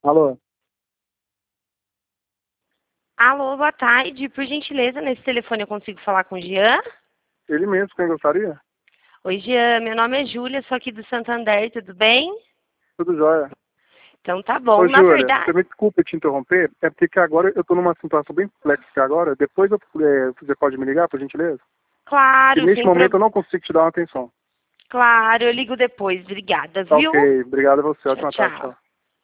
Alô? Alô, boa tarde. Por gentileza, nesse telefone eu consigo falar com o Jean? Ele mesmo, quem gostaria? Oi, Jean. Meu nome é Júlia, sou aqui do Santander, tudo bem? Tudo jóia. Então tá Ô, bom. Na Júlia, você verdade, me desculpa te interromper, é porque agora eu tô numa situação bem complexa aqui agora. Depois você pode me ligar, por gentileza? Que claro, neste sem momento eu problema. não consigo te dar uma atenção. Claro, eu ligo depois. Obrigada, Tá viu? ok, obrigado a você. Tchau, Ótima tarde, tchau. tchau.